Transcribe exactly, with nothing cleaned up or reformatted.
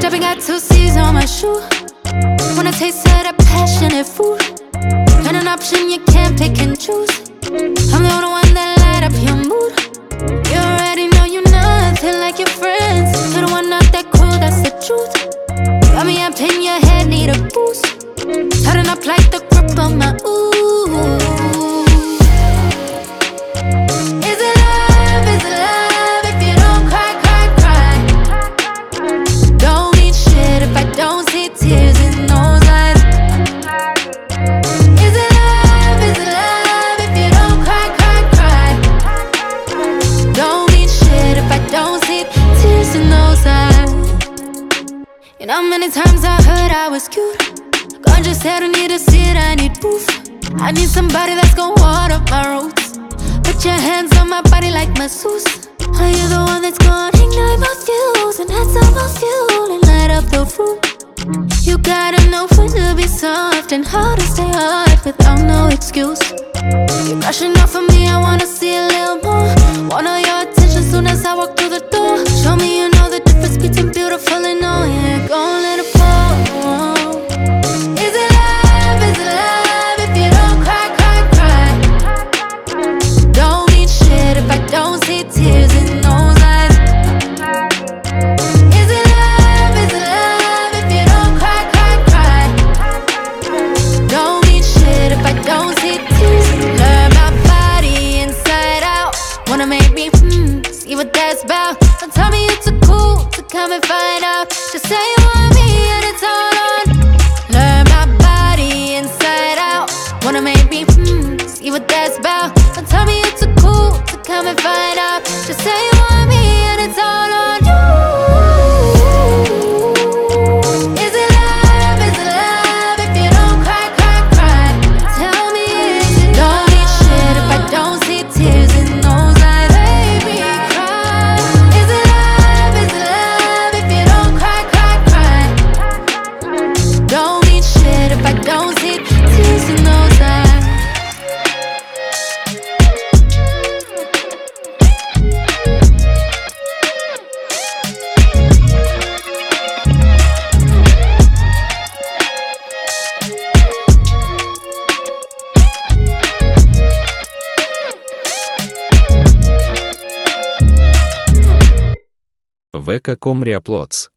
Stepping got two C's on my shoe. When I taste of that passionate food, and an option you can't pick and choose. I'm the only one that light up your mood. You already know you nothing like your friends. You're the one not that cool, that's the truth. Got me up in your head, need a boost. Tighten up like the grip on my ooh. Is it love, is it love if you don't cry, cry, cry? Don't mean shit if I don't see tears in those eyes. Is it love, is it love if you don't cry, cry, cry? Don't mean shit if I don't see tears in those eyes. You know how many times I heard I was cute? God just said I need to see it, I need proof. I need somebody that's gonna water my roots. Put your hands on my body like masseuse. Are you the one that's gonna ignite my fuse and add some more fuel and light up the room? You gotta know when to be soft and how to stay hard without no excuse. You're rushing off of me, I wanna see a little more. Want all your attention soon as I walk through the door. Show me you know the difference between beautiful and all. Yeah, gon' let it fall. Is it love, is it love if you don't cry, cry, cry? Don't mean shit if I don't see tears in those eyes. Is it love, is it love if you don't cry, cry, cry? Don't mean shit if I don't see tears. Learn my body inside out. Wanna make me hmm, see what that's about. Don't tell me you're too cool to come and find out. Just say you want me and it's all on. Learn my body inside out. Wanna make me hmm, see what that's about. Don't tell me you're too cool to come and find out. Just say you want me and it's all on you. Is it love, is it love if you don't cry, cry, cry? Tell me is it don't need shit if I don't see tears in those eyes. Baby, cry. Is it love, is it love if you don't cry, cry, cry? Don't need shit if I don't see tears in those eyes. вэ ка точка ком Реаплотс